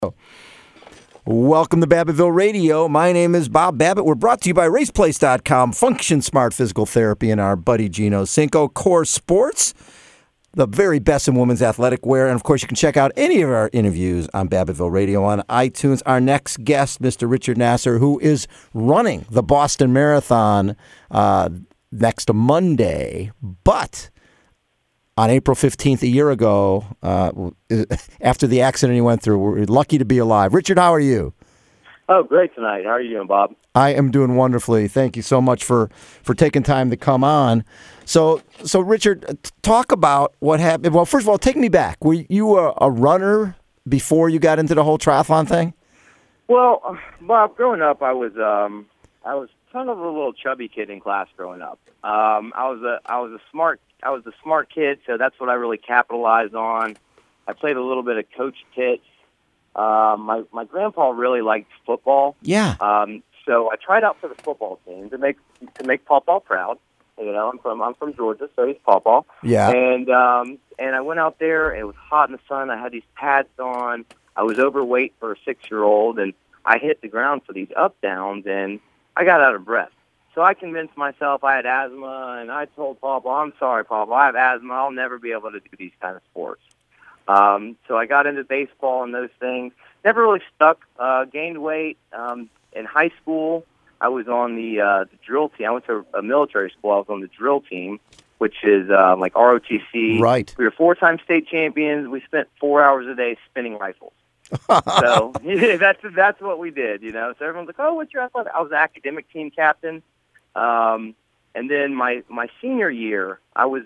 Welcome to Babbittville Radio. My name is Bob Babbitt. We're brought to you by RacePlace.com, Function Smart Physical Therapy, and our buddy Gino Cinco, Core Sports, the very best in women's athletic wear. And, of course, you can check out any of our interviews on Babbittville Radio on iTunes. Our next guest, Mr. Richard Nasser, who is running the Boston Marathon next Monday, but on April 15th, a year ago, after the accident he went through, we're lucky to be alive. Richard, how are you? Oh, great tonight. How are you doing, Bob? I am doing wonderfully. Thank you so much for taking time to come on. So Richard, talk about what happened. Well, first of all, take me back. Were you a runner before you got into the whole triathlon thing? Well, Bob, growing up, I was kind of a little chubby kid in class growing up. I was a smart kid, so that's what I really capitalized on. I played a little bit of coach pitch. My grandpa really liked football. Yeah. So I tried out for the football team to make Pawpaw proud. You know, I'm from Georgia, so he's Pawpaw. Yeah. And I went out there. It was hot in the sun. I had these pads on. I was overweight for a 6-year-old, and I hit the ground for these up downs, and I got out of breath. So I convinced myself I had asthma, and I told Pawpaw, I'm sorry, Pawpaw, I have asthma. I'll never be able to do these kind of sports. So I got into baseball and those things. Never really stuck. Gained weight. In high school, I was on the drill team. I went to a military school. I was on the drill team, which is like ROTC. Right. We were 4-time state champions. We spent 4 hours a day spinning rifles. So that's what we did, you know. So everyone's like, "Oh, what's your athletic?" I was the academic team captain, and then my senior year, I was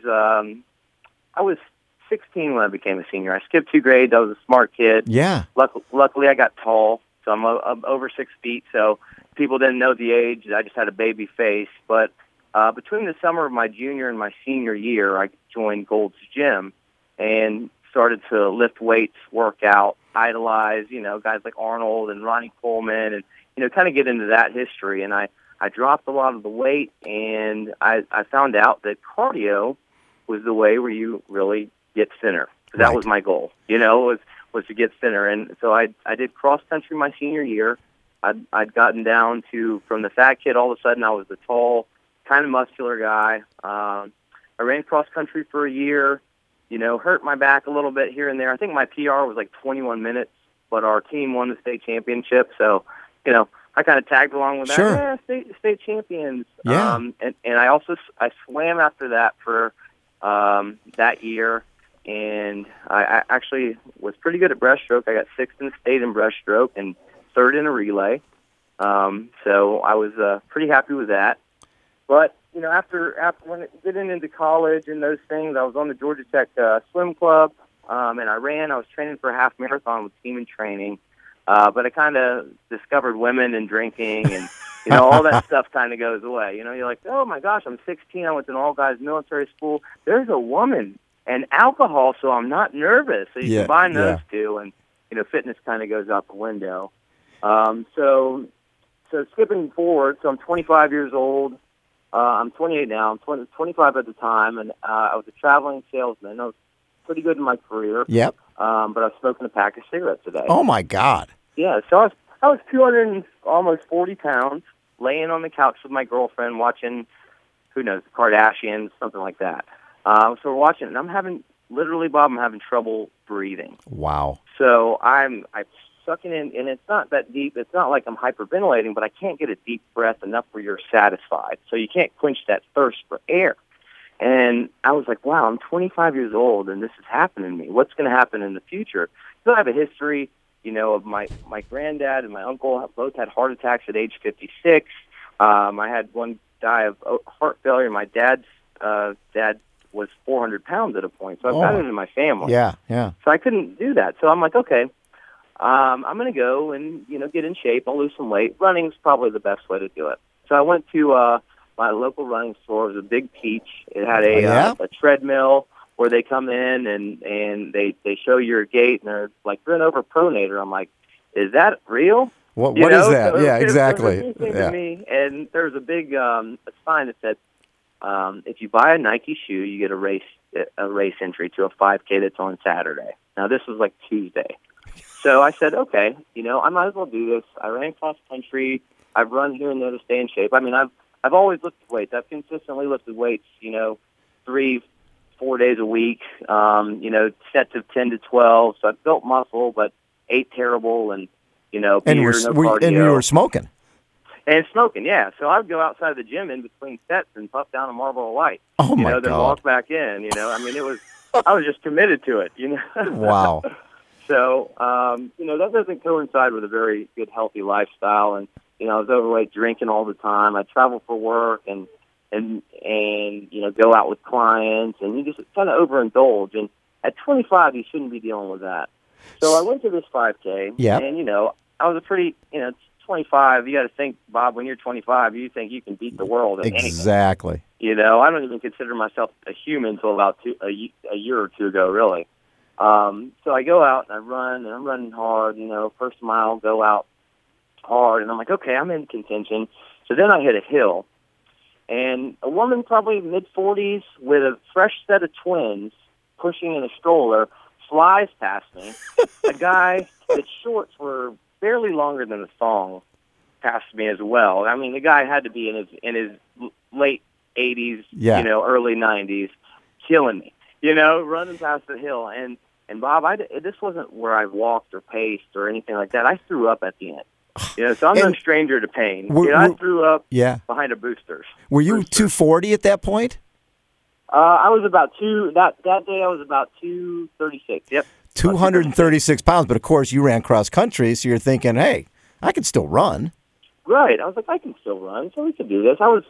16 when I became a senior. I skipped 2 grades. I was a smart kid. Yeah. Luckily, I got tall, so I'm over 6 feet. So people didn't know the age. I just had a baby face. But between the summer of my junior and my senior year, I joined Gold's Gym and started to lift weights, work out, idolize, you know, guys like Arnold and Ronnie Coleman, and, you know, kind of get into that history. And I dropped a lot of the weight, and I found out that cardio was the way where you really get thinner. So that was my goal, you know, was to get thinner. And so I did cross country my senior year. I'd gotten down to, from the fat kid, all of a sudden I was the tall, kind of muscular guy. I ran cross country for a year. You know, hurt my back a little bit here and there. I think my PR was like 21 minutes, but our team won the state championship. So, you know, I kind of tagged along with that. Sure. Yeah, state champions. Yeah. And I swam after that for that year, and I actually was pretty good at breaststroke. I got 6th in the state in breaststroke and 3rd in a relay. So I was pretty happy with that. But, you know, after when getting into college and those things, I was on the Georgia Tech swim club, and I was training for a half marathon with team and training. But I kind of discovered women and drinking, and, you know, all that stuff kind of goes away. You know, you're like, oh, my gosh, I'm 16. I went to an all-guys military school. There's a woman and alcohol, so I'm not nervous. So you combine those two, and, you know, fitness kind of goes out the window. So skipping forward, so I'm 25 years old. I'm 28 now. I'm 25 at the time, and I was a traveling salesman. I was pretty good in my career. Yep. But I was smoking a pack of cigarettes a day. Oh, my God. Yeah, so I was 240 pounds, laying on the couch with my girlfriend watching, who knows, the Kardashians, something like that. So we're watching, and I'm having trouble breathing. Wow. So I'm sucking in, and it's not that deep. It's not like I'm hyperventilating, but I can't get a deep breath enough where you're satisfied. So you can't quench that thirst for air. And I was like, wow, I'm 25 years old, and this is happening to me. What's going to happen in the future? So I have a history, you know, of my granddad and my uncle both had heart attacks at age 56. I had one die of heart failure. My dad's dad was 400 pounds at a point. So I've got it in my family. Yeah, yeah. So I couldn't do that. So I'm like, okay, I'm going to go and, you know, get in shape. I'll lose some weight. Running's probably the best way to do it. So I went to my local running store. It was a Big Peach. It had a treadmill where they come in and they show your gait, and they're like, you're an overpronator. I'm like, is that real? What is that? So yeah, exactly. It was to me, and there was a big a sign that said, if you buy a Nike shoe, you get a race entry to a 5K that's on Saturday. Now, this was like Tuesday. So I said, okay, I might as well do this. I ran cross country. I've run here and there to stay in shape. I mean, I've always lifted weights. I've consistently lifted weights, 3-4 days a week, sets of 10 to 12. So I've built muscle, but ate terrible and, beer, no cardio. And you were smoking. And smoking, yeah. So I would go outside the gym in between sets and puff down a Marlboro Light. Oh, my then God. walk back in, I mean, I was just committed to it, Wow. So, that doesn't coincide with a very good, healthy lifestyle. And, I was overweight, drinking all the time. I travel for work and go out with clients. And you just kind of overindulge. And at 25, you shouldn't be dealing with that. So I went to this 5K. Yep. And, I was a pretty, 25, you got to think, Bob, when you're 25, you think you can beat the world at anything. Exactly. I don't even consider myself a human until about a year or two ago, really. So I go out and I run, and I'm running hard, first mile, go out hard, and I'm like, okay, I'm in contention. So then I hit a hill, and a woman probably mid-40s with a fresh set of twins pushing in a stroller flies past me. A guy, his shorts were barely longer than a thong, passed me as well. I mean, the guy had to be in his late 80s, early 90s, killing me, running past the hill. And Bob, this wasn't where I walked or paced or anything like that. I threw up at the end. So I'm no stranger to pain. I threw up behind a Boosters. Were you 240 at that point? I was about that day I was about 236. Yep. 236 pounds, but of course you ran cross country, so you're thinking, hey, I can still run. Right. I was like, I can still run, so we could do this. I was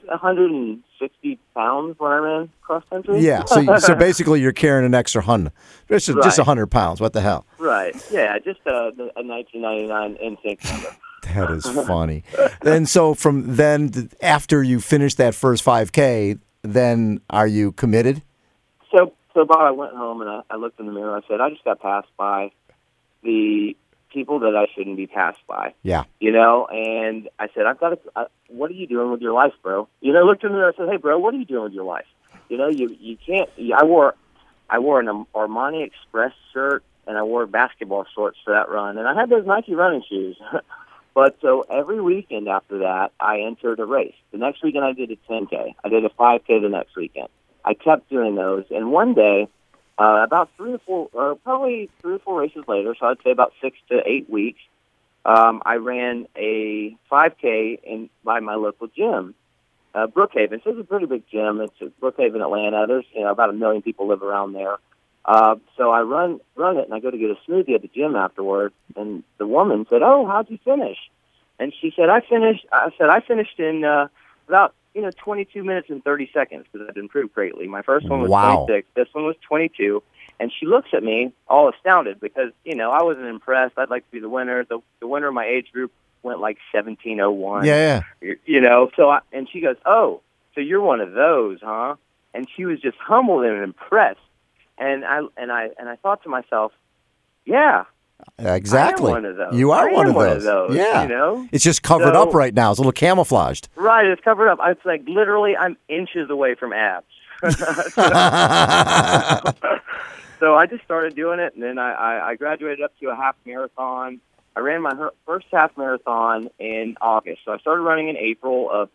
160 pounds when I ran cross country. Yeah, so basically you're carrying an extra 100. Just 100 pounds. What the hell? Right. Yeah, just a 1999 NSYNC number. That is funny. And so from then, after you finish that first 5K, then are you committed? So Bob, I went home and I looked in the mirror. I said, I just got passed by the people that I shouldn't be passed by. Yeah. And I said, what are you doing with your life, bro? Looked in the mirror and said, hey, bro, what are you doing with your life? You can't. I wore an Armani Express shirt and I wore basketball shorts for that run, and I had those Nike running shoes. But so every weekend after that, I entered a race. The next weekend I did a 10K. I did a 5K the next weekend. I kept doing those, and one day, about 3 or 4 races later, so I'd say about 6 to 8 weeks, I ran a 5K by my local gym, Brookhaven. So it's a pretty big gym. It's at Brookhaven, Atlanta. There's about 1 million people live around there. So I run it, and I go to get a smoothie at the gym afterward, and the woman said, "Oh, how'd you finish?" And she said, I finished in about 22 minutes and 30 seconds because I'd improved greatly. My first one was 26. This one was 22. And she looks at me all astounded because, I wasn't impressed. I'd like to be the winner. The winner of my age group went like 17:01. Yeah. And she goes, "Oh, so you're one of those, huh?" And she was just humbled and impressed. And I thought to myself, yeah. Exactly. I am one of those. You are one of those. Yeah. It's just covered up right now. It's a little camouflaged. Right. It's covered up. It's like literally I'm inches away from abs. So I just started doing it, and then I graduated up to a half marathon. I ran my first half marathon in August. So I started running in April of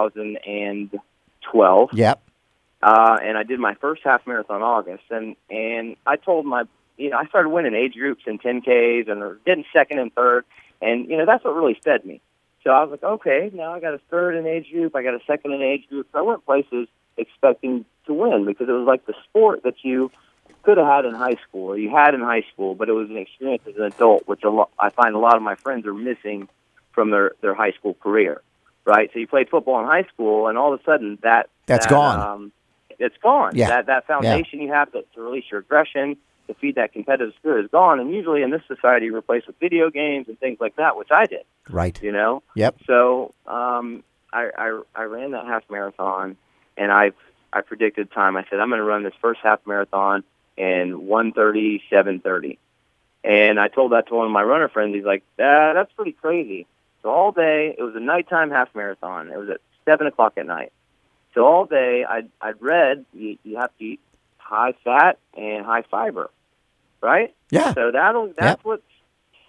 2012. Yep. And I did my first half marathon in August. And I told I started winning age groups in 10Ks and getting second and third. And, that's what really fed me. So I was like, okay, now I got a third in age group. I got a second in age group. So I went places expecting to win because it was like the sport that you could have had in high school or you had in high school, but it was an experience as an adult, which I find a lot of my friends are missing from their high school career, right? So you played football in high school, and all of a sudden that's gone. It's gone. Yeah. That foundation you have to release your aggression, to feed that competitive spirit is gone, and usually in this society replaced with video games and things like that, which I did. Right. Yep. So I ran that half marathon, and I predicted time. I said I'm going to run this first half marathon in 1:37:30, and I told that to one of my runner friends. He's like, "That's pretty crazy." So all day, it was a nighttime half marathon. It was at 7:00 at night. So all day, I'd read you have to eat high fat and high fiber, right? Yeah. So that's what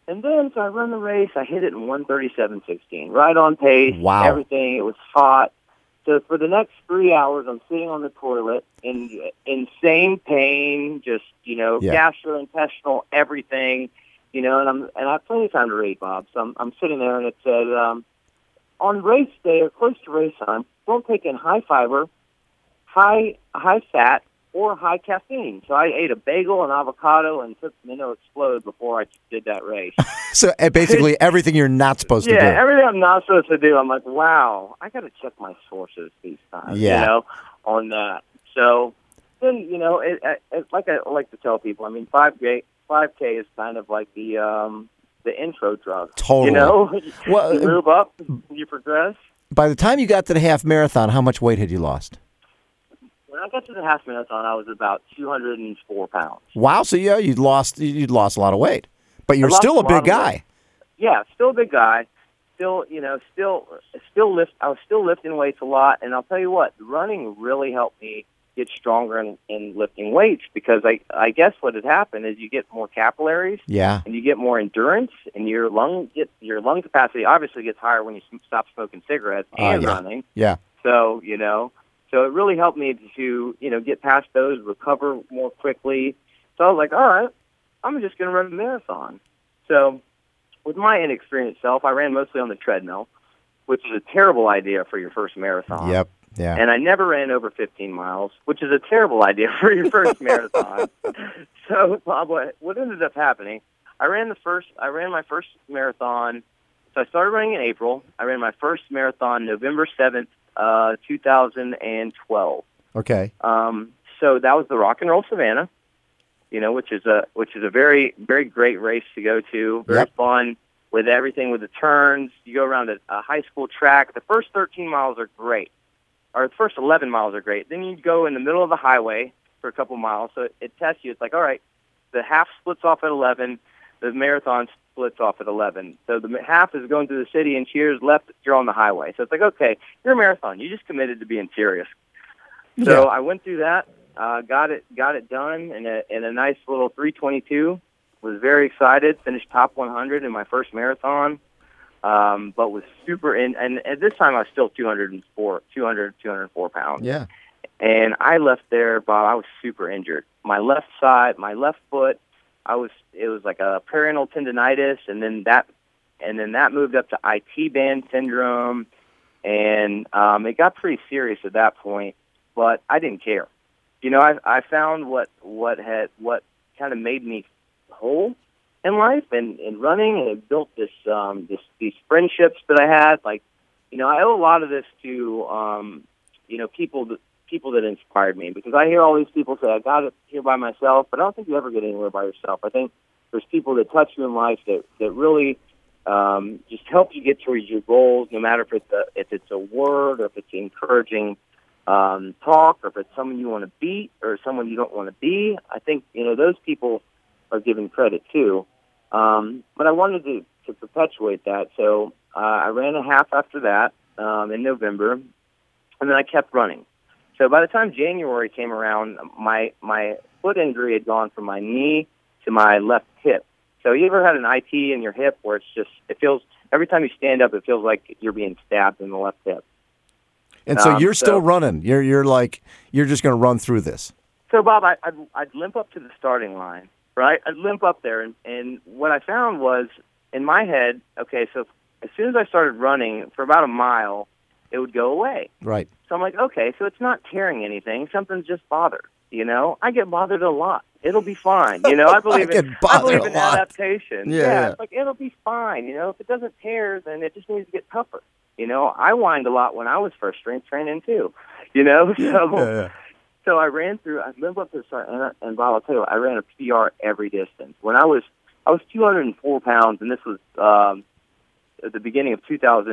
And then, so I run the race. I hit it in 1:37.16, right on pace. Wow. Everything. It was hot. So for the next 3 hours, I'm sitting on the toilet in insane pain, just, gastrointestinal, everything, and I have plenty of time to rate, Bob. So I'm sitting there, and it said, on race day or close to race time, don't take in high fiber, high fat, or high caffeine. So I ate a bagel, an avocado, and took Minnow Explode before I did that race. So basically everything you're not supposed to do. Yeah, everything I'm not supposed to do. I'm like, wow, I got to check my sources these times, on that. So then, like I like to tell people, I mean, 5K is kind of like the intro drug. Totally. Well, you move up, you progress. By the time you got to the half marathon, how much weight had you lost? When I got to the half marathon, I was about 204 pounds. Wow, so you'd lost a lot of weight, but you're still a big guy. Yeah, still a big guy. Still lift. I was still lifting weights a lot, and I'll tell you what, running really helped me get stronger in lifting weights, because I guess what had happened is you get more capillaries, and you get more endurance, and your lung capacity obviously gets higher when you stop smoking cigarettes and running. Yeah. So so it really helped me to get past those, recover more quickly. So I was like, all right, I'm just going to run a marathon. So with my inexperienced self, I ran mostly on the treadmill, which is a terrible idea for your first marathon. Yep. Yeah. And I never ran over 15 miles, which is a terrible idea for your first marathon. So, Bob, what ended up happening, I ran my first marathon. So I started running in April. I ran my first marathon November 7th, 2012. Okay. So that was the Rock and Roll Savannah, which is a very, very great race to go to. Very fun with everything, with the turns. You go around a high school track. The first 13 miles are great. Or the first 11 miles are great. Then you go in the middle of the highway for a couple miles. So it tests you. It's like, all right, the half splits off at 11. The marathon splits off at 11. So the half is going through the city, and cheers left, you're on the highway. So it's like, okay, you're a marathon. You just committed to being serious. So I went through that, got it done in a nice little 3:22. Was very excited. Finished top 100 in my first marathon. But was super and at this time I was still 204 pounds. Yeah. And I left there, Bob, I was super injured. My left side, my left foot, it was like a peroneal tendonitis, and then that moved up to IT band syndrome, and it got pretty serious at that point, but I didn't care. I found what kind of made me whole in life and in running, and it built these friendships that I had. Like, I owe a lot of this to people that inspired me, because I hear all these people say, I got it here by myself, but I don't think you ever get anywhere by yourself. I think there's people that touch you in life that really just help you get towards your goals, no matter if it's a word, or if it's encouraging talk, or if it's someone you want to beat or someone you don't want to be. I think, those people are given credit too. But I wanted to perpetuate that. So I ran a half after that in November, and then I kept running. So by the time January came around, my foot injury had gone from my knee to my left hip. So you ever had an IT in your hip where it feels, every time you stand up, it feels like you're being stabbed in the left hip. And so you're still running. You're just going to run through this. So, Bob, I'd limp up to the starting line, right? I'd limp up there, and what I found was, in my head, okay, so as soon as I started running for about a mile, it would go away. Right. So I'm like, okay, so it's not tearing anything. Something's just bothered. I get bothered a lot. It'll be fine. I believe in adaptation. Yeah. It's like, it'll be fine. If it doesn't tear, then it just needs to get tougher. I whined a lot when I was first strength training too. So I limped up to the start, and Bob, I'll tell you what, I ran a PR every distance. When I was 204 pounds, and this was at the beginning of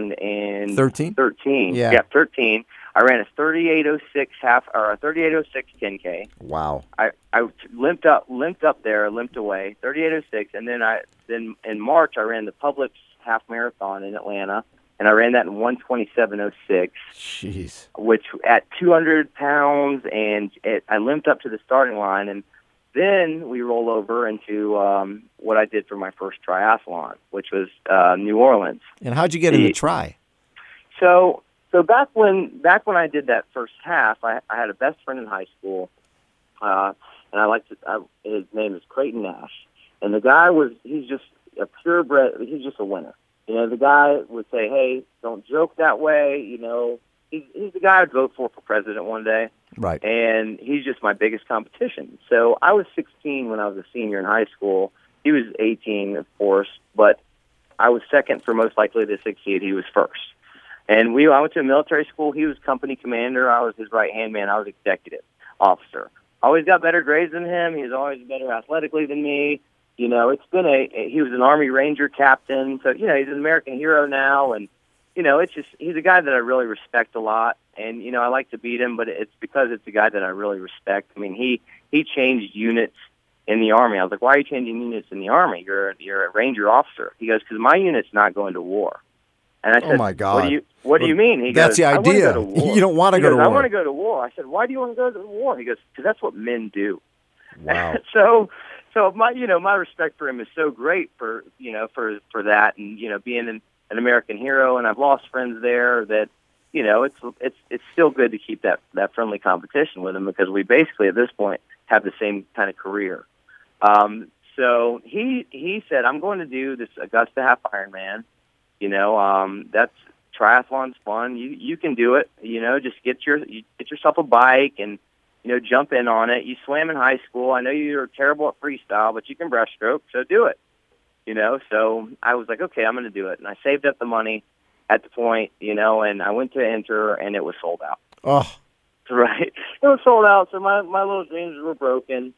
2013. Yeah, 13. I ran a 38:06 half, or a 38:06 10K. Wow. I limped away 38:06, and then in March I ran the Publix half marathon in Atlanta, and I ran that in 1:27:06. Jeez. Which at 200 pounds, and I limped up to the starting line, and Then we roll over into what I did for my first triathlon, which was New Orleans. And how'd you get into tri? So back when I did that first half, I had a best friend in high school, and his name is Creighton Nash, and the guy he's just a purebred. He's just a winner. You know, the guy would say, "Hey, don't joke that way." You know, he's the guy I'd vote for president one day. Right. And he's just my biggest competition. So I was 16 when I was a senior in high school. He was 18, of course, but I was second for most likely to succeed. He was first. And I went to a military school. He was company commander. I was his right-hand man. I was executive officer. Always got better grades than him. He was always better athletically than me. You know, he was an Army Ranger captain. So, you know, he's an American hero now. And, you know, he's a guy that I really respect a lot. And, you know, I like to beat him, but it's because it's a guy that I really respect. I mean, he changed units in the Army. I was like, why are you changing units in the Army? You're a Ranger officer. He goes, because my unit's not going to war. And I said, oh, my God. What do you mean? He That's goes, the idea. I wanna go to war. You don't want to go to war. I want to go to war. I said, why do you want to go to war? He goes, because that's what men do. Wow. So my respect for him is so great for that, and, you know, being an American hero, and I've lost friends there that, you know, it's still good to keep that friendly competition with him, because we basically at this point have the same kind of career. So he said, I'm going to do this Augusta Half Ironman. You know, that's triathlon's fun. You can do it. You know, just get yourself a bike and, you know, jump in on it. You swam in high school. I know you're terrible at freestyle, but you can breaststroke, so do it. You know, so I was like, okay, I'm going to do it. And I saved up the money at the point, you know, and I went to enter, and it was sold out. Oh. Right. It was sold out, so my little dreams were broken.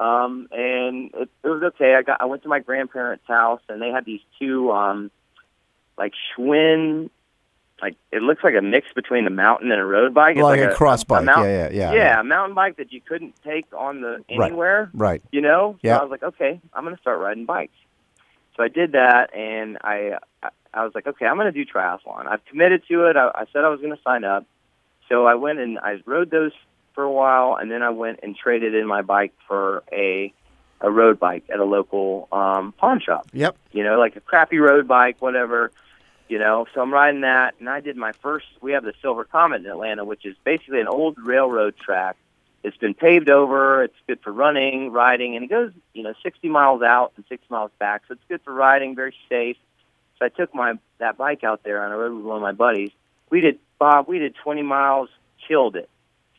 And it was okay. I went to my grandparents' house, and they had these two, like Schwinn, like it looks like a mix between a mountain and a road bike. It's like a cross bike. Yeah, a mountain bike that you couldn't take on anywhere. Right. You know? Yeah. So I was like, okay, I'm going to start riding bikes. So I did that, and I was like, okay, I'm going to do triathlon. I've committed to it. I said I was going to sign up. So I went and I rode those for a while, and then I went and traded in my bike for a road bike at a local pawn shop. Yep. You know, like a crappy road bike, whatever. You know, so I'm riding that, and I did my first. We have the Silver Comet in Atlanta, which is basically an old railroad track. It's been paved over. It's good for running, riding, and it goes, you know, 60 miles out and 6 miles back. So it's good for riding, very safe. So I took that bike out there on a road with one of my buddies. We did 20 miles, killed it.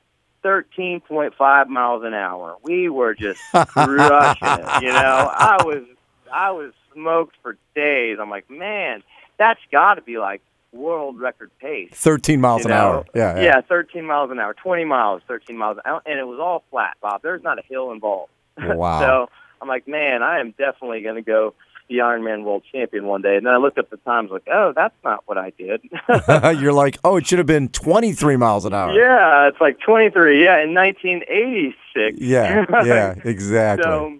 13.5 miles an hour. We were just crushing it. You know, I was smoked for days. I'm like, man, that's got to be like world record pace. 13 miles an hour. Yeah, 13 miles an hour, 20 miles, 13 miles an hour, and it was all flat, Bob. There's not a hill involved. Wow. So I'm like, man, I am definitely going to go the Ironman World Champion one day. And then I looked up the times, like, oh, that's not what I did. You're like, oh, it should have been 23 miles an hour. Yeah, it's like 23. Yeah, in 1986. Yeah, exactly.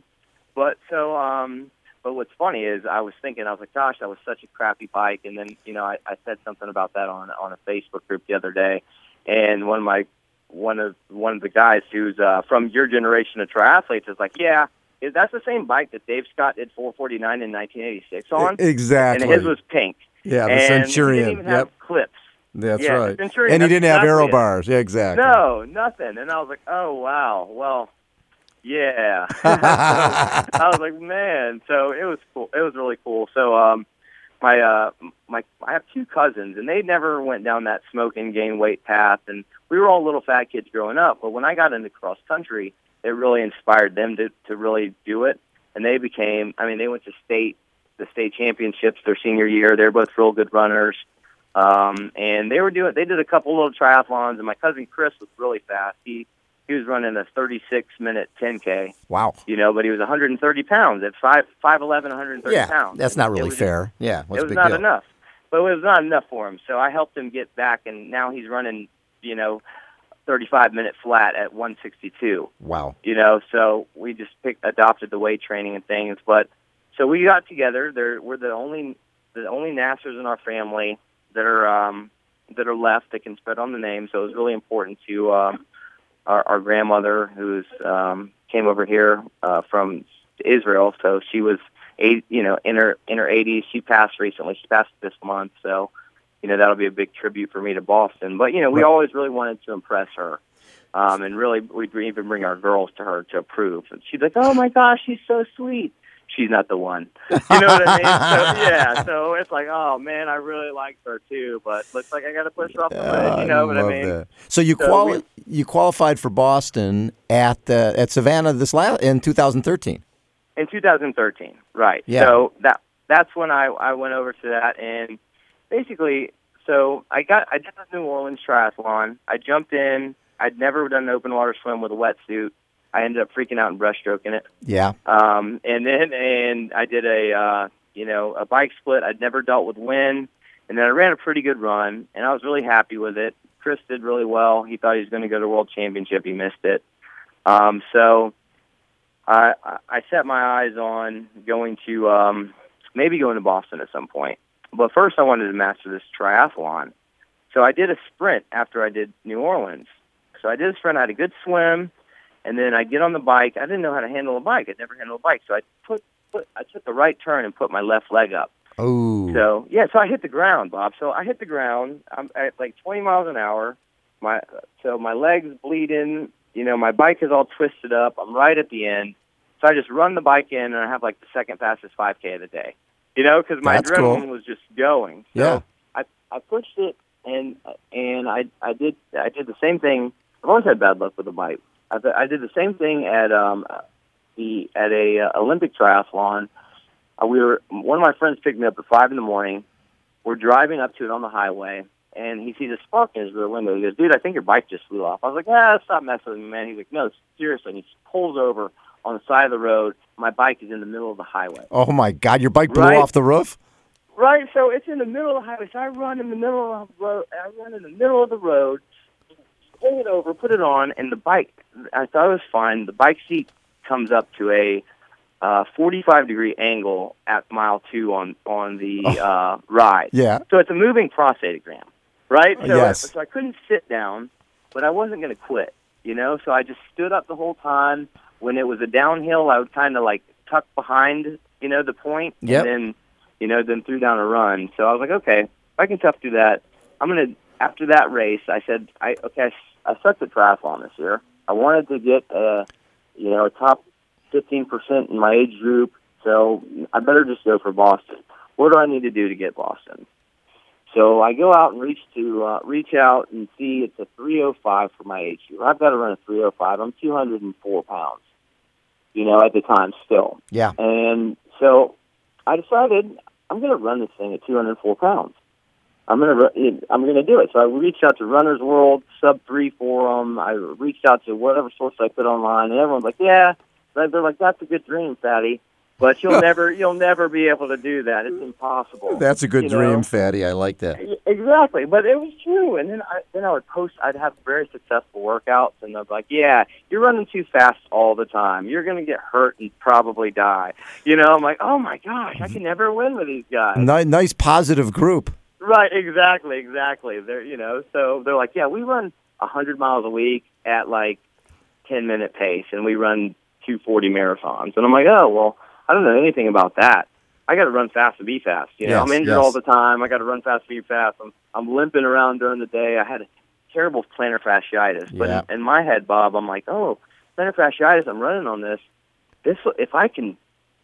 But what's funny is I was like, gosh, that was such a crappy bike. And then, you know, I said something about that on a Facebook group the other day. And one of the guys who's from your generation of triathletes is like, yeah, that's the same bike that Dave Scott did 449 in 1986 on. Exactly. And his was pink. Yeah, the and Centurion. He didn't even have clips. That's yeah, right. Centurion, and he didn't have aero it. bars. Yeah, exactly. No, nothing. And I was like, oh, wow. Well, yeah. I was like, man. So it was cool. It was really cool. So I have two cousins, and they never went down that smoke and gain weight path. And we were all little fat kids growing up. But when I got into cross country, it really inspired them to really do it. And they went to the state championships their senior year. They're both real good runners. And they did a couple little triathlons, and my cousin Chris was really fast. He was running a 36-minute 10K. Wow. You know, but he was 130 pounds at 5'11", 130 yeah, pounds. That's not really fair. Yeah, it was not enough. But it was not enough for him. So I helped him get back, and now he's running, 35-minute flat at 162. Wow. So we just adopted the weight training and things. But so we got together. We're the only Nassers in our family that are left that can spread on the name. So it was really important to our grandmother, who's came over here from Israel, so she was in her 80s. She passed recently. She passed this month, so that'll be a big tribute for me to Boston. But we always really wanted to impress her, and really we'd even bring our girls to her to approve. And she's like, "Oh my gosh, she's so sweet." She's not the one. You know what I mean? So it's like, oh man, I really liked her too, but looks like I got to push her off the ledge. You know what I mean? That. So you qualified for Boston at Savannah in 2013. In 2013, right? Yeah. So that's when I went over to that, and basically, so I did the New Orleans triathlon. I jumped in. I'd never done an open water swim with a wetsuit. I ended up freaking out and breaststroking it. Yeah. And I did a bike split. I'd never dealt with wind, and then I ran a pretty good run, and I was really happy with it. Chris did really well. He thought he was going to go to World Championship. He missed it. So I set my eyes on going to maybe going to Boston at some point. But first, I wanted to master this triathlon. So I did a sprint after I did New Orleans. So I did a sprint. I had a good swim. And then I get on the bike. I didn't know how to handle a bike. I'd never handled a bike. So I took the right turn and put my left leg up. Oh. So I hit the ground, Bob. So I hit the ground. I'm at like 20 miles an hour. My leg's bleeding. My bike is all twisted up. I'm right at the end. So I just run the bike in, and I have like the second fastest 5K of the day. Because my adrenaline was just going. So yeah. I pushed it, and I did the same thing. I've always had bad luck with the bike. I did the same thing at a Olympic triathlon. One of my friends picked me up at 5 a.m. We're driving up to it on the highway, and he sees a spark in his rear window. He goes, "Dude, I think your bike just flew off." I was like, "Stop messing with me, man." He's like, "No, seriously." And he pulls over on the side of the road. My bike is in the middle of the highway. Oh my God, your bike blew off the roof? Right. So it's in the middle of the highway. So I run in the middle of the road. Pull it over, put it on, and the bike, I thought it was fine. The bike seat comes up to a 45-degree angle at mile 2 on the ride. Yeah. So it's a moving prostatogram, right? So, yes. So I couldn't sit down, but I wasn't going to quit, So I just stood up the whole time. When it was a downhill, I would kind of like tuck behind, the point, yep. and then threw down a run. So I was like, okay, if I can tough do that, I'm going to. After that race, I said, I sucked at triathlon this year. I wanted to get a top 15% in my age group, so I better just go for Boston. What do I need to do to get Boston? So I go out and reach out and see it's a 3:05 for my age group. I've got to run a 3:05. I'm 204 pounds, at the time still. Yeah. And so I decided I'm going to run this thing at 204 pounds. I'm gonna do it. So I reached out to Runner's World, Sub-3 forum. I reached out to whatever source I could online, and everyone's like, "Yeah." They're like, "That's a good dream, Fatty, but you'll never be able to do that. It's impossible." That's a good dream, Fatty. I like that. Exactly, but it was true. And then I would post. I'd have very successful workouts, and I'd be like, "Yeah, you're running too fast all the time. You're gonna get hurt and probably die." I'm like, "Oh my gosh, I can never win with these guys." Nice positive group. Right, exactly. They're, so they're like, "Yeah, we run 100 miles a week at like 10-minute pace, and we run 240 marathons." And I'm like, "Oh, well, I don't know anything about that. I got to run fast to be fast. Yes, I'm injured all the time. I got to run fast to be fast. I'm limping around during the day. I had terrible plantar fasciitis, but in my head, Bob, I'm like, oh, plantar fasciitis. I'm running on this. If I can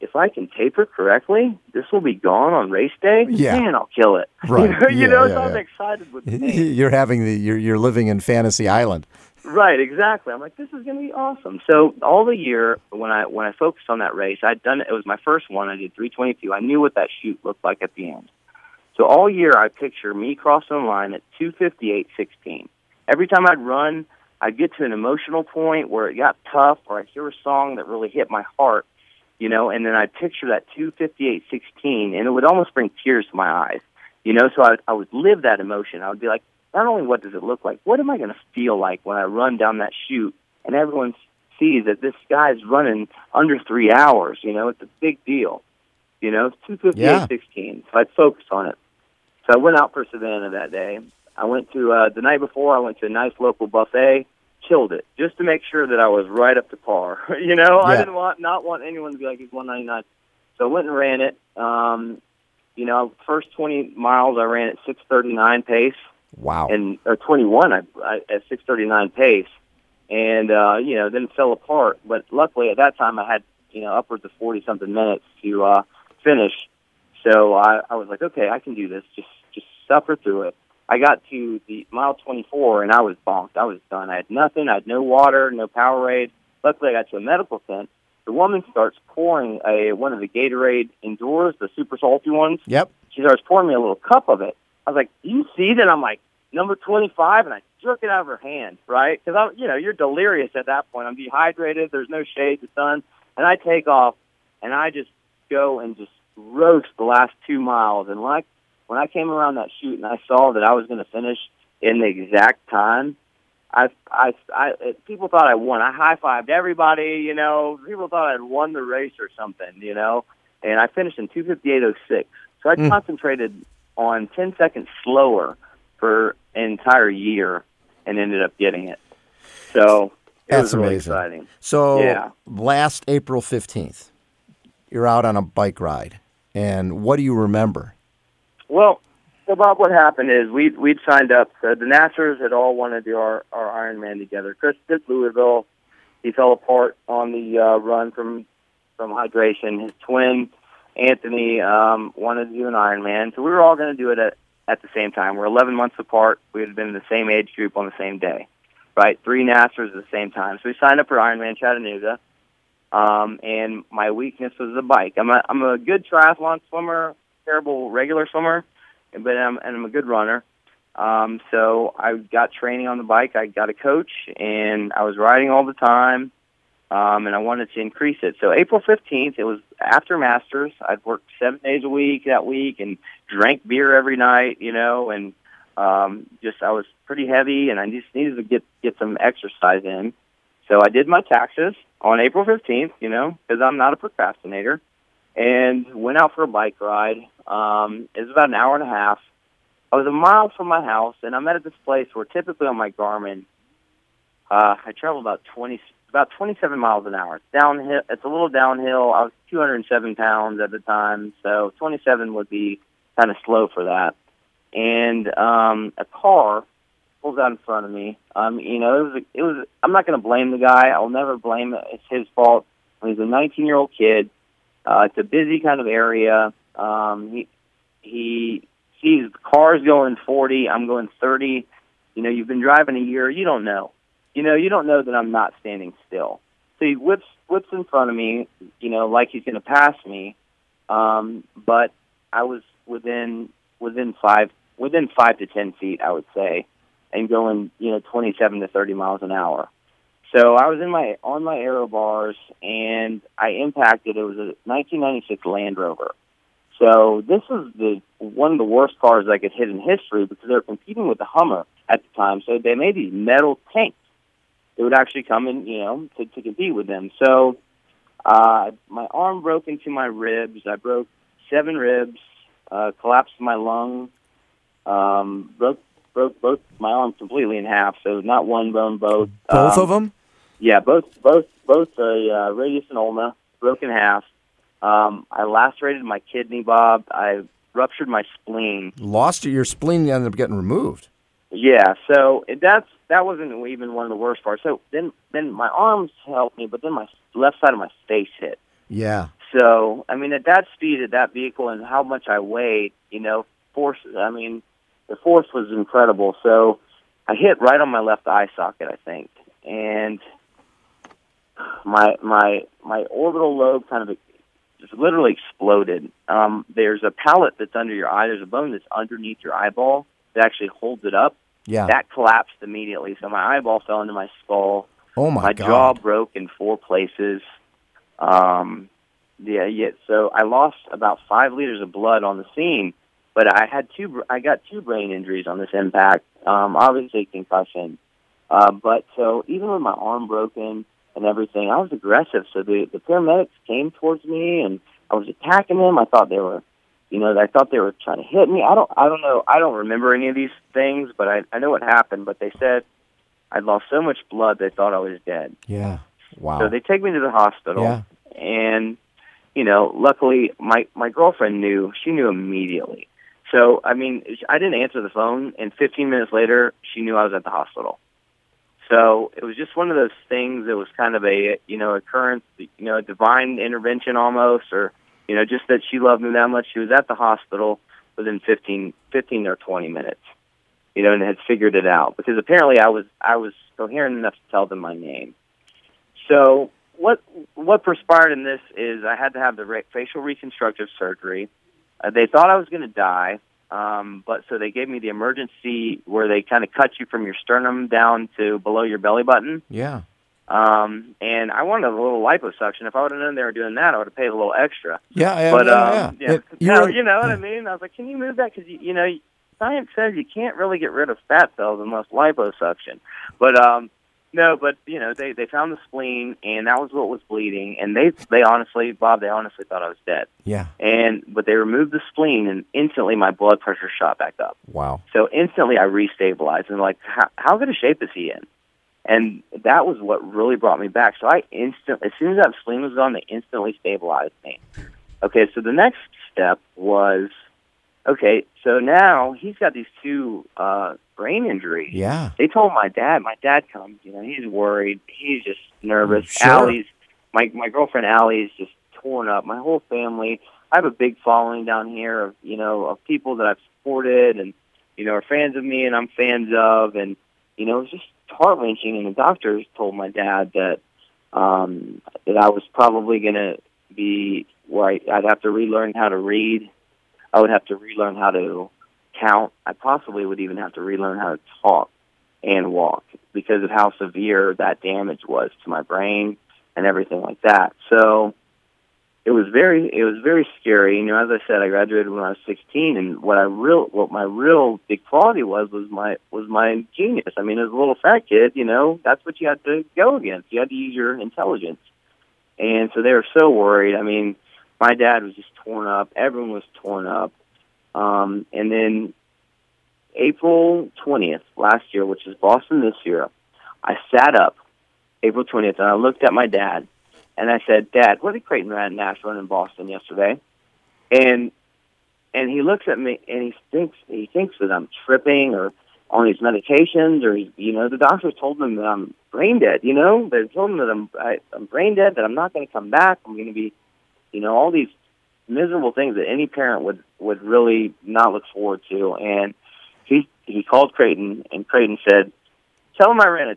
taper correctly, this will be gone on race day. Yeah. Man, I'll kill it." Right. So I'm excited with the thing. You're living in Fantasy Island. Right, exactly. I'm like, this is going to be awesome. So all the year when I focused on that race, I'd done it. It was my first one. I did 3:22. I knew what that chute looked like at the end. So all year I picture me crossing the line at 2:58.16. Every time I'd run, I'd get to an emotional point where it got tough, or I'd hear a song that really hit my heart. And then I'd picture that 2:58.16, and it would almost bring tears to my eyes. So I would live that emotion. I would be like, not only what does it look like, what am I going to feel like when I run down that chute and everyone sees that this guy's running under 3 hours? It's a big deal. It's 2:58.16, so I'd focus on it. So I went out for Savannah that day. I went to, the night before, I went to a nice local buffet. killed it just to make sure that I was right up to par. You know, I Yeah. didn't want anyone to be like, he's 199. So I went and ran it. You know, first 20 miles I ran at 6:39 pace. Wow. Or 21 I at 6:39 pace. And, you know, then it fell apart. But luckily at that time I had, you know, upwards of 40-something minutes to finish. So I was like, okay, I can do this. Just suffer through it. I got to the mile 24, and I was bonked. I was done. I had nothing. I had no water, no Powerade. Luckily, I got to a medical tent. The woman starts pouring one of the Gatorade Endures, the super salty ones. Yep. She starts pouring me a little cup of it. I was like, do you see that? I'm like, number 25, and I jerk it out of her hand, right? Because, you know, you're delirious at that point. I'm dehydrated. There's no shade, the sun. And I take off, and I just go and just roast the last 2 miles. And when I came around that chute and I saw that I was going to finish in the exact time, people thought I won. I high-fived everybody, you know. People thought I'd won the race or something, you know. And I finished in 2:58.06. So I concentrated on 10 seconds slower for an entire year and ended up getting it. So it That's was really amazing. exciting. So Yeah. last April 15th, you're out on a bike ride. And what do you remember? Well, so Bob, what happened is we'd signed up. So the Nassers had all wanted to do our Ironman together. Chris did Louisville. He fell apart on the run from hydration. His twin, Anthony, wanted to do an Ironman. So we were all going to do it at the same time. We're 11 months apart. We had been in the same age group on the same day, right? 3 Nassers at the same time. So we signed up for Ironman Chattanooga. And my weakness was the bike. I'm a good triathlon swimmer, terrible regular swimmer, but I'm a good runner. So I got training on the bike. I got a coach, and I was riding all the time, and I wanted to increase it. So April 15th, it was after Masters. I'd worked 7 days a week that week and drank beer every night, you know, and I was pretty heavy, and I just needed to get some exercise in. So I did my taxes on April 15th, you know, because I'm not a procrastinator, and went out for a bike ride. It was about an hour and a half. I was a mile from my house, and I'm at this place where typically on my Garmin, I travel about 27 miles an hour. It's downhill. It's a little downhill. I was 207 pounds at the time, so 27 would be kind of slow for that. And a car pulls out in front of me. You know, it was. I'm not going to blame the guy. I'll never blame it. It's his fault. He's a 19-year-old kid. It's a busy kind of area. He sees cars going 40. I'm going 30. You know, you've been driving a year. You don't know. You know, you don't know that I'm not standing still. So he whips in front of me, you know, like he's going to pass me. But I was within 5 to 10 feet, I would say, and going, you know, 27 to 30 miles an hour. So I was on my aero bars, and I impacted. It was a 1996 Land Rover. So this was one of the worst cars I could hit in history because they were competing with the Hummer at the time. So they made these metal tanks. It would actually come in, you know, to compete with them. So my arm broke into my ribs. I broke 7 ribs, collapsed my lung, broke both my arms completely in half. So not one bone, both. Both of them? Yeah, both radius and ulna broke in half. I lacerated my kidney, Bob. I ruptured my spleen. Lost your spleen ended up getting removed. Yeah, so that wasn't even one of the worst parts. So then my arms helped me, but then my left side of my face hit. Yeah. So, I mean, at that speed, at that vehicle, and how much I weighed, you know, the force was incredible. So I hit right on my left eye socket, I think, and my orbital lobe kind of just literally exploded. There's a palate that's under your eye. There's a bone that's underneath your eyeball that actually holds it up. Yeah. That collapsed immediately. So my eyeball fell into my skull. Oh, my My God. jaw broke in 4 places. So I lost about 5 liters of blood on the scene, but I got 2 brain injuries on this impact. Obviously concussion. But so even with my arm broken and everything, I was aggressive. So the paramedics came towards me, and I was attacking them. I thought they were trying to hit me. I don't know. I don't remember any of these things, but I know what happened. But they said I'd lost so much blood they thought I was dead. Yeah. Wow. So they take me to the hospital, Yeah. and luckily my girlfriend knew. She knew immediately. So I mean, I didn't answer the phone, and 15 minutes later, she knew I was at the hospital. So it was just one of those things that was kind of a occurrence, a divine intervention almost, or just that she loved me that much. She was at the hospital within 15 or 20 minutes, and had figured it out, because apparently I was coherent enough to tell them my name. So what perspired in this is I had to have the facial reconstructive surgery. They thought I was going to die, but so they gave me the emergency where they kind of cut you from your sternum down to below your belly button. Yeah. And I wanted a little liposuction. If I would have known they were doing that, I would have paid a little extra. Yeah. But Yeah. you know what I mean? I was like, can you move that? Because science says you can't really get rid of fat cells unless liposuction. But no, but they found the spleen, and that was what was bleeding. And they honestly, Bob, they honestly thought I was dead. Yeah. But they removed the spleen, and instantly my blood pressure shot back up. Wow. So instantly I restabilized, and like, how good a shape is he in? And that was what really brought me back. So as soon as that spleen was gone, they instantly stabilized me. Okay, so the next step was, okay, so now he's got these two brain injuries. Yeah. They told my dad. My dad comes, he's worried. He's just nervous. Sure. Allie's, my girlfriend Allie is just torn up. My whole family. I have a big following down here of people that I've supported and, are fans of me and I'm fans of. And, it's just heart-wrenching. And the doctors told my dad that I was probably going to be where I'd have to relearn how to read. I would have to relearn how to count. I possibly would even have to relearn how to talk and walk because of how severe that damage was to my brain and everything like that. So it was very scary. As I said, I graduated when I was 16, and what my real big quality was my genius. I mean, as a little fat kid, that's what you had to go against. You had to use your intelligence. And so they were so worried. I mean, my dad was just torn up. Everyone was torn up. And then April 20th last year, which is Boston this year, I sat up April 20th, and I looked at my dad, and I said, "Dad, what did Creighton Nash run in Boston yesterday?" And he looks at me, and he thinks that I'm tripping or on these medications, or the doctors told him that I'm brain dead. They told him that I'm brain dead, that I'm not going to come back. I'm going to be, all these miserable things that any parent would really not look forward to. And he called Creighton, and Creighton said, "Tell him I ran a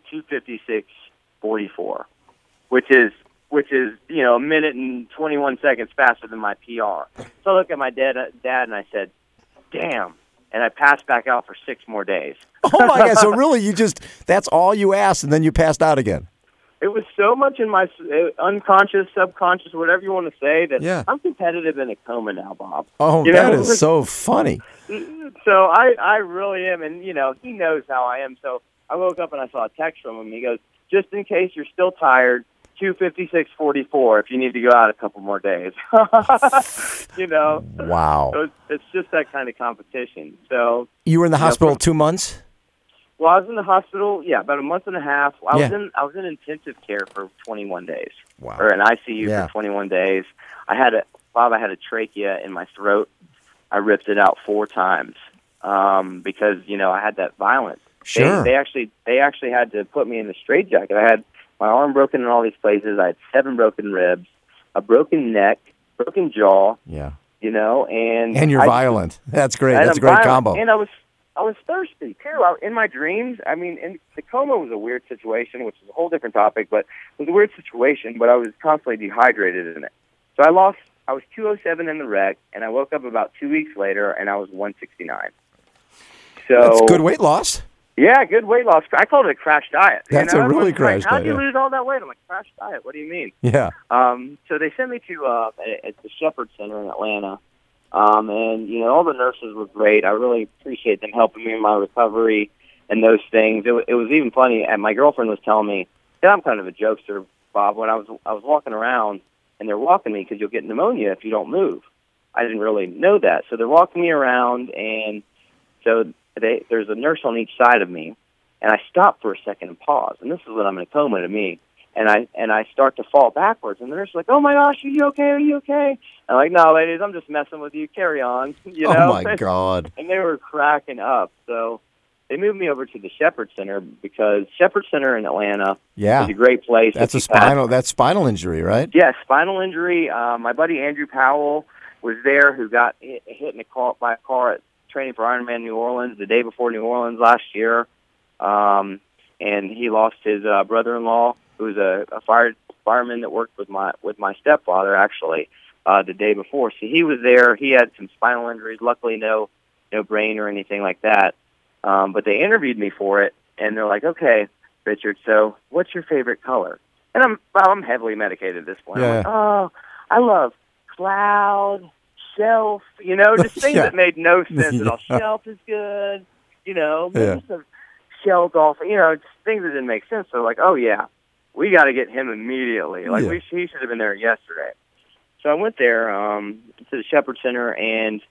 2:56:44, which is a minute and 21 seconds faster than my PR." So I looked at my dad, and I said, "Damn." And I passed back out for 6 more days. Oh, my God. So really, that's all you asked, and then you passed out again. It was so much in my unconscious, subconscious, whatever you want to say, that Yeah. I'm competitive in a coma now, Bob. Oh, that is so funny. So I really am, and, he knows how I am. So I woke up and I saw a text from him. He goes, "Just in case you're still tired, 2:56:44 if you need to go out a couple more days." Wow. So it's just that kind of competition. So You were in the hospital 2 months? Well, I was in the hospital, about a month and a half. I Yeah. was in intensive care for 21 days. Wow. Or in ICU Yeah. for 21 days. I had a trachea in my throat. I ripped it out 4 times because I had that violence. Sure. They actually had to put me in a straitjacket. I had my arm broken in all these places. I had 7 broken ribs, a broken neck, broken jaw. Yeah. And you're violent. That's great. That's a great combo. And I was thirsty too. In my dreams, I mean, in the coma was a weird situation, which is a whole different topic, but it was a weird situation. But I was constantly dehydrated in it. So I was 207 in the wreck, and I woke up about 2 weeks later, and I was 169. So That's good weight loss. Yeah, good weight loss. I called it a crash diet. That's a really crash diet. How'd you lose all that weight? I'm like, crash diet? What do you mean? Yeah. So they sent me to at the Shepherd Center in Atlanta. And, all the nurses were great. I really appreciate them helping me in my recovery and those things. It was even funny. And my girlfriend was telling me, I'm kind of a jokester, Bob, when I was walking around, and they're walking me because you'll get pneumonia if you don't move. I didn't really know that. So they're walking me around, and so there's a nurse on each side of me. and I stop for a second and pause. And this is when I'm in a coma to me. And I start to fall backwards, and they're just like, "Oh my gosh, are you okay? Are you okay?" I'm like, "No, ladies, I'm just messing with you. Carry on." You know? Oh my God! And they were cracking up. So they moved me over to the Shepherd Center because Shepherd Center in Atlanta is a great place. That's that's spinal injury, right? Yeah, spinal injury. My buddy Andrew Powell was there, who got hit by a car at training for Ironman New Orleans the day before New Orleans last year, and he lost his brother-in-law, who was a fireman that worked with my stepfather actually the day before. So he was there. He had some spinal injuries. Luckily, no brain or anything like that. But they interviewed me for it, and they're like, "Okay, Richard, so what's your favorite color?" And I'm heavily medicated at this point. I'm like, "Oh, I love cloud, shelf, just things that made no sense at all. Shelf is good, maybe some shell golf, just things that didn't make sense." So like, "Oh yeah, we got to get him immediately. Like he should have been there yesterday." So I went there to the Shepherd Center, and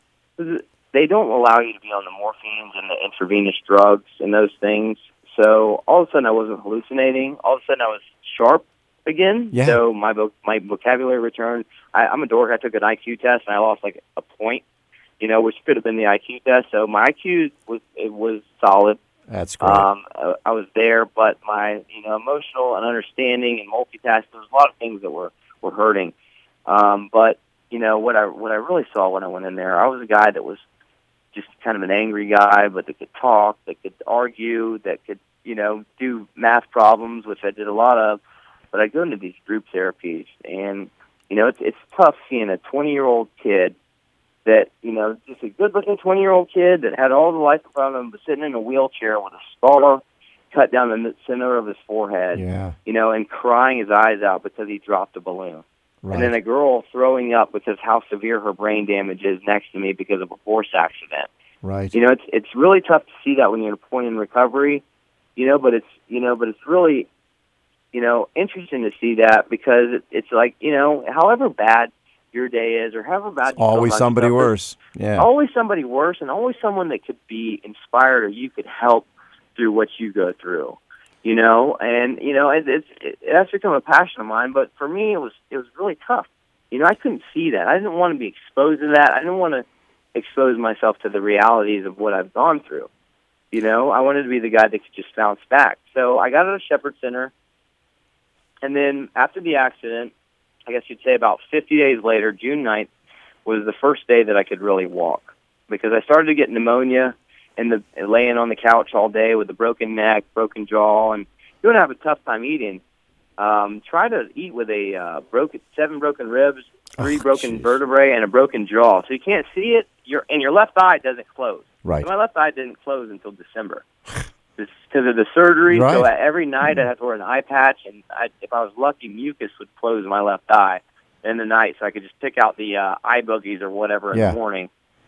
they don't allow you to be on the morphines and the intravenous drugs and those things. So all of a sudden I wasn't hallucinating. All of a sudden I was sharp again. Yeah. So my vocabulary returned. I'm a dork. I took an IQ test, and I lost like a point, which could have been the IQ test. So my IQ was solid. That's great. I was there, but my emotional and understanding and multitasking, there was a lot of things that were hurting. But what I really saw when I went in there, I was a guy that was just kind of an angry guy, but that could talk, that could argue, that could do math problems, which I did a lot of. But I go into these group therapies, and it's tough seeing a 20-year-old kid that, just a good-looking 20-year-old kid that had all the life in front of him, but sitting in a wheelchair with a scar cut down the center of his forehead, and crying his eyes out because he dropped a balloon. Right. And then a girl throwing up because how severe her brain damage is next to me because of a force accident. Right. It's really tough to see that when you're at a point in recovery, but it's really, interesting to see that because it's like, however bad your day is or however bad you always somebody worse. Yeah. Always somebody worse, and always someone that could be inspired or you could help through what you go through. It has become a passion of mine, but for me, it was really tough. I couldn't see that. I didn't want to be exposed to that. I didn't want to expose myself to the realities of what I've gone through. I wanted to be the guy that could just bounce back. So I got out of Shepherd Center, and then after the accident, I guess you'd say about 50 days later, June 9th, was the first day that I could really walk because I started to get pneumonia and laying on the couch all day with a broken neck, broken jaw, and you're going to have a tough time eating. Try to eat with 7 broken ribs, 3 broken vertebrae, and a broken jaw. So you can't see it, and your left eye doesn't close. Right. So my left eye didn't close until December because of the surgery. Right. So every night I'd have to wear an eye patch, and if I was lucky, mucus would close my left eye in the night, so I could just pick out the eye boogies or whatever in the morning,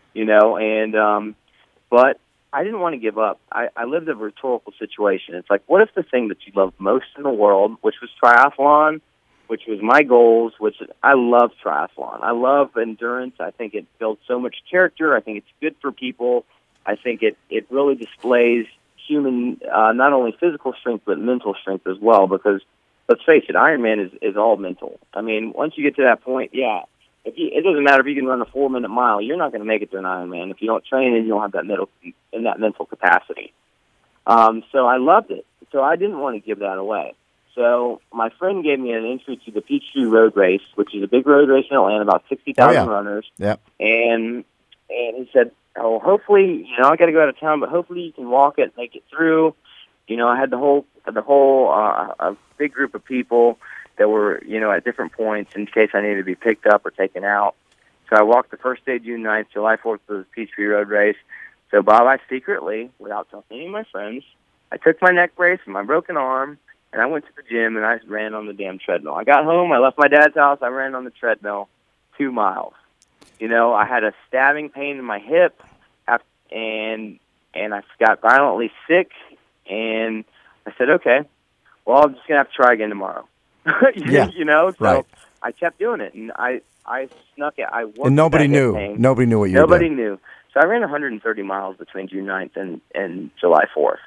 but I didn't want to give up. I lived a rhetorical situation. It's like, what if the thing that you love most in the world, which was triathlon, which was my goals, which I love triathlon. I love endurance. I think it builds so much character. I think it's good for people. I think it really displays human, not only physical strength, but mental strength as well, because let's face it, Ironman is all mental. I mean, once you get to that point, it doesn't matter if you can run a 4-minute mile. You're not going to make it to an Ironman if you don't train and you don't have that mental capacity. So I loved it. So I didn't want to give that away. So my friend gave me an entry to the Peachtree Road Race, which is a big road race in Atlanta, about 60,000 runners. Yeah. And he said, "Oh, hopefully, I got to go out of town, but hopefully you can walk it, make it through." I had the whole a big group of people that were, at different points in case I needed to be picked up or taken out. So I walked the first day, June 9th, July 4th was the Peachtree Road Race. So Bob, I secretly, without telling any of my friends, I took my neck brace and my broken arm, and I went to the gym, and I ran on the damn treadmill. I got home, I left my dad's house, I ran on the treadmill 2 miles. I had a stabbing pain in my hip, and I got violently sick, and I said, okay, well, I'm just going to have to try again tomorrow. So right. I kept doing it, and I snuck it. And nobody knew. Nobody knew what you were doing. Nobody knew. So I ran 130 miles between June 9th and July 4th.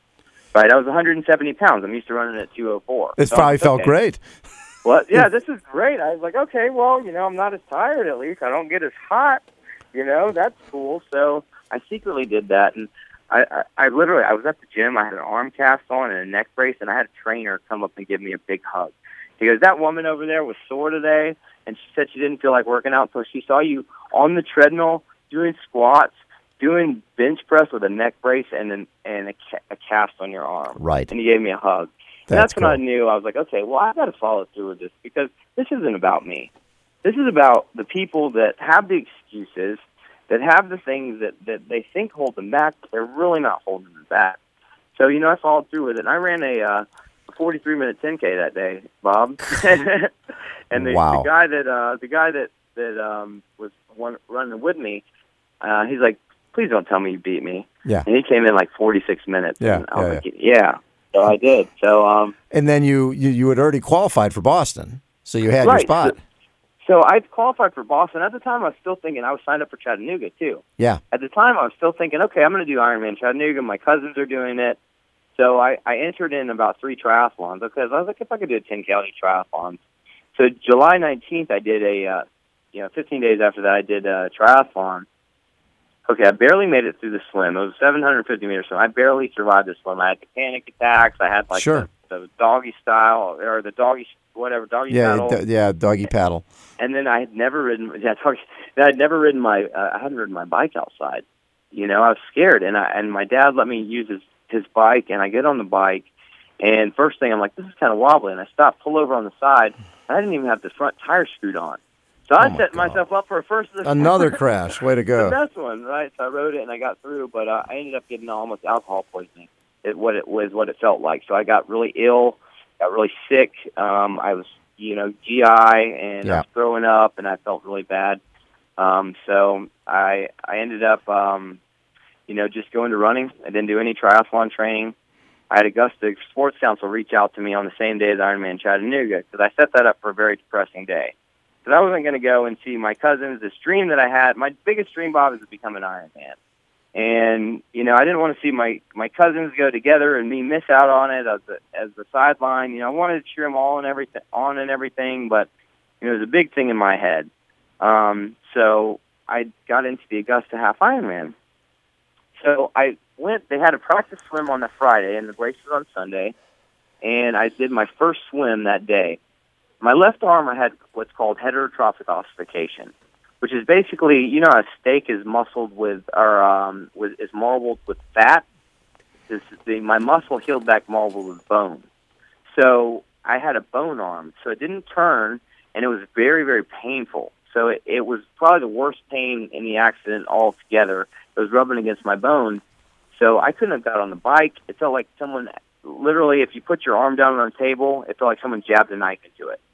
Right, I was 170 pounds. I'm used to running at 204. It So probably felt great. Well, yeah, this is great. I was like, okay, well, I'm not as tired at least. I don't get as hot. That's cool. So I secretly did that, and I literally, I was at the gym. I had an arm cast on and a neck brace, and I had a trainer come up and give me a big hug. He goes, that woman over there was sore today, and she said she didn't feel like working out, so she saw you on the treadmill doing squats, doing bench press with a neck brace and a cast on your arm. Right. And he gave me a hug. And that's when cool. I knew. I was like, okay, well, I've got to follow through with this because this isn't about me. This is about the people that have the excuses, that have the things that they think hold them back, but they're really not holding them back. So, I followed through with it. And I ran a 43-minute 10K that day, Bob. And the guy that was running with me, he's like, please don't tell me you beat me. Yeah. And he came in like 46 minutes. Yeah. And I was like, yeah. So I did. So and then you had already qualified for Boston, so you had your spot. So I qualified for Boston. At the time, I was still thinking I was signed up for Chattanooga too. Yeah. At the time, I was still thinking, okay, I'm going to do Ironman Chattanooga. My cousins are doing it. So I entered in about 3 triathlons because I was like, if I could do a 10K, I'll do triathlons. So July 19th, I did 15 days after that, I did a triathlon. Okay, I barely made it through the swim. It was 750 meters swim. I barely survived the swim. I had the panic attacks. I had the doggy style or the doggy paddle. Doggy paddle. And then I had never ridden. I hadn't ridden my bike outside. I was scared, and my dad let me use his bike, and I get on the bike, and first thing I'm like, this is kind of wobbly, and I stopped, pull over on the side, and I didn't even have the front tire screwed on. So I set myself up for another crash. Way to go! The best one, right? So I rode it and I got through, but I ended up getting almost alcohol poisoning. What it felt like. So I got really ill, got really sick. I was, GI, and I was throwing up, and I felt really bad. So I ended up, just going to running. I didn't do any triathlon training. I had Augusta Sports Council reach out to me on the same day as Ironman Chattanooga because I set that up for a very depressing day. Because I wasn't going to go and see my cousins. This dream that I had, my biggest dream, Bob, is to become an Ironman. And, I didn't want to see my cousins go together and me miss out on it as the sideline. I wanted to cheer them all and everything, but, it was a big thing in my head. So I got into the Augusta Half Ironman. So I went, they had a practice swim on the Friday and the race was on Sunday, and I did my first swim that day. My left arm, I had what's called heterotrophic ossification, which is basically, a steak is muscled is marbled with fat. My muscle healed back marbled with bone. So I had a bone arm, so it didn't turn, and it was very, very painful. So it was probably the worst pain in the accident altogether. It was rubbing against my bone. So I couldn't have got on the bike. It felt like someone, literally, if you put your arm down on a table, it felt like someone jabbed a knife into it.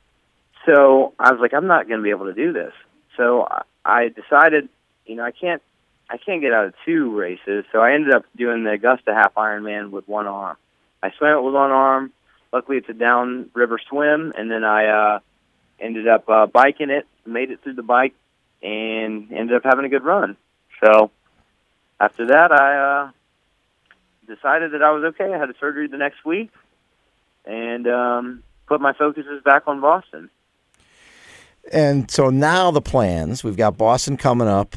So I was like, I'm not going to be able to do this. So I decided, I can't get out of 2 races. So I ended up doing the Augusta Half Ironman with one arm. I swam it with one arm. Luckily, it's a downriver swim, and then I ended up biking it, made it through the bike, and ended up having a good run. So after that, I decided that I was okay. I had a surgery the next week, and put my focuses back on Boston. And so now the plans, we've got Boston coming up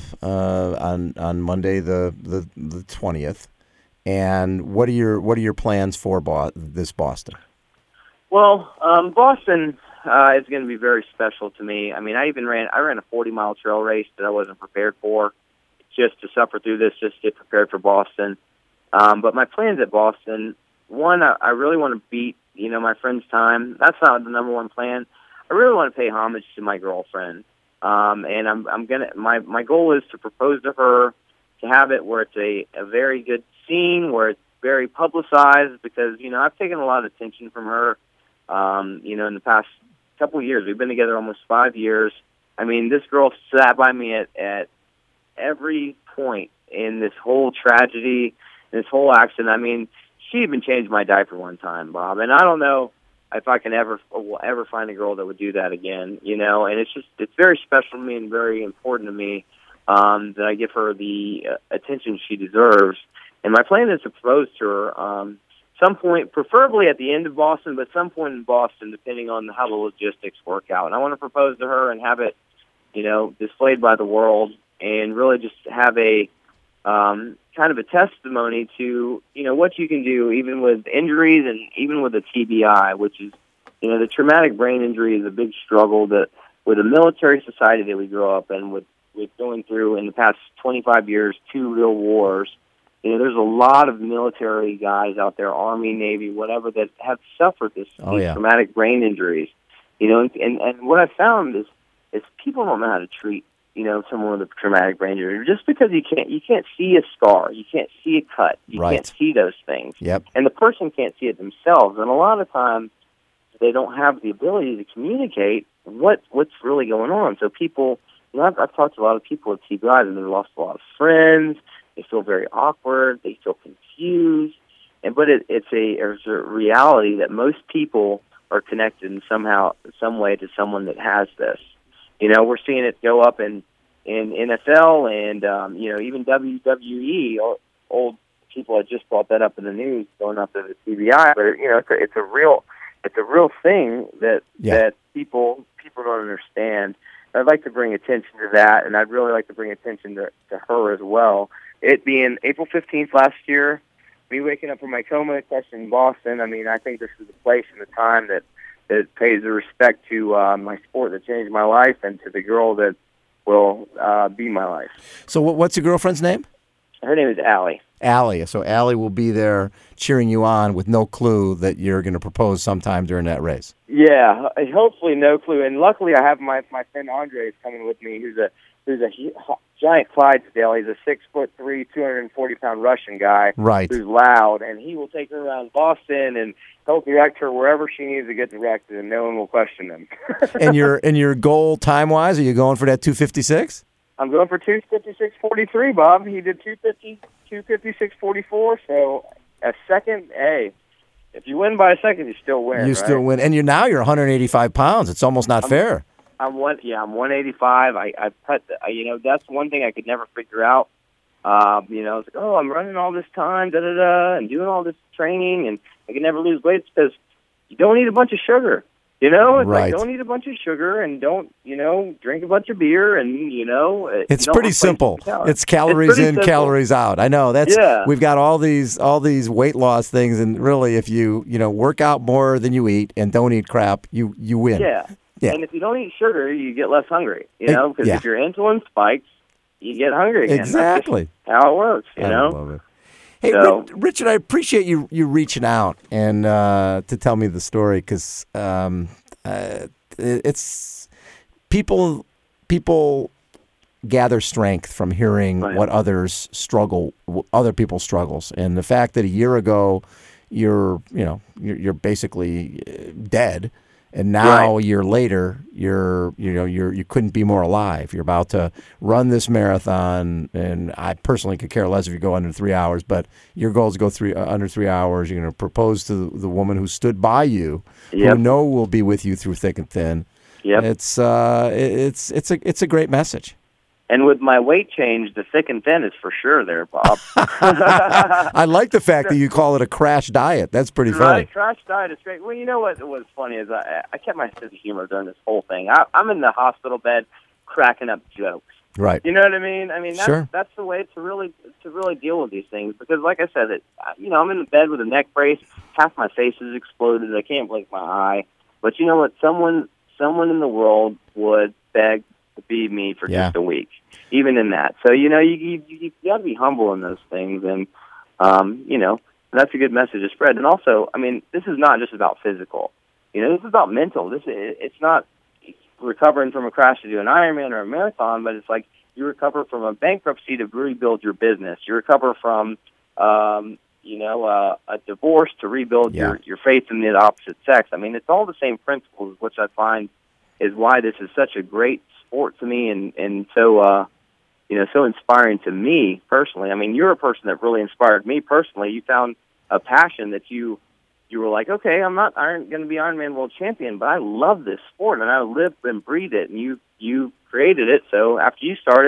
on Monday the 20th. And what are your plans for this Boston? Well, Boston is going to be very special to me. I mean, I ran a 40-mile trail race that I wasn't prepared for, just to suffer through this, just to get prepared for Boston. But my plans at Boston, one, I really want to beat, my friend's time. That's not the number one plan. I really want to pay homage to my girlfriend. And I'm gonna, my goal is to propose to her, to have it where it's a very good scene, where it's very publicized, because, I've taken a lot of attention from her, in the past couple of years. We've been together almost 5 years. I mean, this girl sat by me at every point in this whole tragedy, this whole accident. I mean, she even changed my diaper one time, Bob, and I don't know if I can will ever find a girl that would do that again, and it's very special to me and very important to me, that I give her the attention she deserves. And my plan is to propose to her some point, preferably at the end of Boston, but some point in Boston, depending on how the logistics work out. And I want to propose to her and have it, displayed by the world, and really just have a kind of a testimony to, what you can do even with injuries and even with a TBI, which is, the traumatic brain injury is a big struggle that with a military society that we grew up in, with going through in the past 25 years, 2 real wars. There's a lot of military guys out there, Army, Navy, whatever, that have suffered these traumatic brain injuries. And what I found is people don't know how to treat, someone with a traumatic brain injury. Just because you can't see a scar, you can't see a cut, you can't see those things. Yep. And the person can't see it themselves. And a lot of times they don't have the ability to communicate what's really going on. So people, I've talked to a lot of people with TBI, and they've lost a lot of friends. They feel very awkward. They feel confused. But there's a reality that most people are connected in some way to someone that has this. We're seeing it go up in NFL and, even WWE. Old people had just brought that up in the news, going up to the TBI. But, it's a real thing that people don't understand. I'd like to bring attention to that, and I'd really like to bring attention to her as well. It being April 15th last year, me waking up from my coma, question in Boston, I think this is the place and the time that pays the respect to my sport that changed my life and to the girl that will be my life. So what's your girlfriend's name? Her name is Allie. Allie. So Allie will be there cheering you on with no clue that you're going to propose sometime during that race. Yeah, hopefully no clue. And luckily I have my friend Andre coming with me, who's a giant Clydesdale. He's a 6'3", 240-pound Russian guy, right? Who's loud, and he will take her around Boston and help direct her wherever she needs to get directed, and no one will question him. And your goal time-wise, are you going for that 256? I'm going for 256.43, Bob. He did 256.44, so a second. Hey, if you win by a second, you still win. You still win, and you're 185 pounds. It's almost not fair. I'm 185. I put, that's one thing I could never figure out. It's like, I'm running all this time, and doing all this training, and I can never lose weight. It's because you don't eat a bunch of sugar. It's right. Like, don't eat a bunch of sugar, and don't, drink a bunch of beer, and, It's pretty simple. It's calories in, calories out. I know. We've got all these weight loss things, and really, if you, work out more than you eat and don't eat crap, you win. Yeah. And if you don't eat sugar, you get less hungry, because if your insulin spikes, you get hungry again. Exactly. That's how it works, I love it. Hey, Richard, I appreciate you reaching out and to tell me the story, because it's people gather strength from hearing what other people's struggles, and the fact that a year ago you're basically dead. And now a year later, you couldn't be more alive. You're about to run this marathon, and I personally could care less if you go under 3 hours. But your goal is to go under 3 hours. You're going to propose to the woman who stood by you, who you know will be with you through thick and thin. Yep. It's a great message. And with my weight change, the thick and thin is for sure there, Bob. I like the fact that you call it a crash diet. That's pretty funny. Right, crash diet is great. Well, you know what was funny is I kept my sense of humor during this whole thing. I'm in the hospital bed cracking up jokes. Right. You know what I mean? Sure. That's the way to really deal with these things, because, like I said, I'm in the bed with a neck brace. Half my face is exploded. I can't blink my eye. But you know what? Someone in the world would beg to be me for just a week, even in that. So, you got to be humble in those things, and, that's a good message to spread. And also, this is not just about physical. This is about mental. It's not recovering from a crash to do an Ironman or a marathon, but it's like you recover from a bankruptcy to rebuild your business. You recover from, a divorce to rebuild your faith in the opposite sex. It's all the same principles, which I find is why this is such a great sport to me, and so so inspiring to me personally. You're a person that really inspired me personally. You found a passion that you were like, okay, I'm not going to be Ironman world champion, but I love this sport and I live and breathe it, and you created it. So after you started,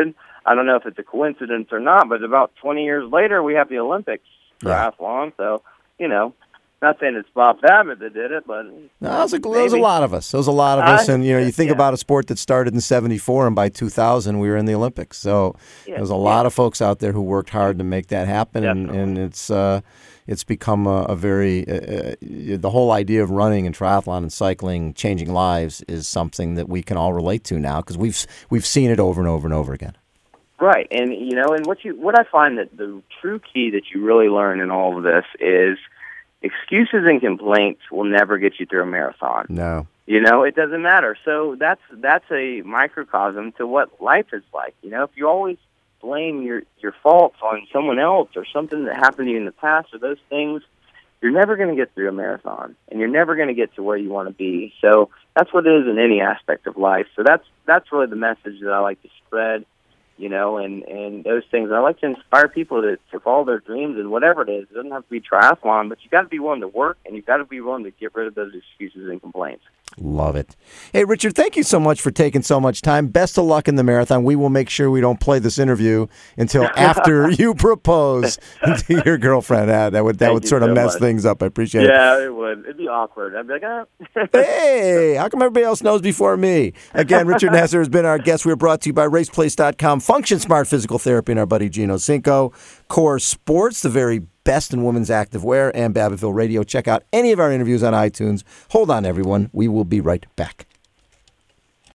I don't know if it's a coincidence or not, but about 20 years later, we have the Olympics triathlon. So, not saying it's Bob Babbitt that did it, but no, there was a lot of us. There was a lot of us, and you think about a sport that started in '74, and by 2000 we were in the Olympics. So there's a lot of folks out there who worked hard to make that happen, and it's become a very the whole idea of running and triathlon and cycling, changing lives, is something that we can all relate to now because we've seen it over and over and over again. Right, and and what I find that the true key that you really learn in all of this is excuses and complaints will never get you through a marathon. No. It doesn't matter. So that's a microcosm to what life is like. If you always blame your faults on someone else or something that happened to you in the past or those things, you're never going to get through a marathon, and you're never going to get to where you want to be. So that's what it is in any aspect of life. So that's really the message that I like to spread. And those things. And I like to inspire people to follow their dreams and whatever it is. It doesn't have to be triathlon, but you got to be willing to work, and you got to be willing to get rid of those excuses and complaints. Love it. Hey, Richard, thank you so much for taking so much time. Best of luck in the marathon. We will make sure we don't play this interview until after you propose to your girlfriend. That would sort of mess things up. I appreciate it. Yeah, it would. It'd be awkward. I'd be like, Hey, how come everybody else knows before me? Again, Richard Nesser has been our guest. We're brought to you by RacePlace.com, Function Smart Physical Therapy, and our buddy Gino Cinco, Core Sports, the very best in women's activewear, and Babbittville Radio. Check out any of our interviews on iTunes. Hold on, everyone. We will be right back.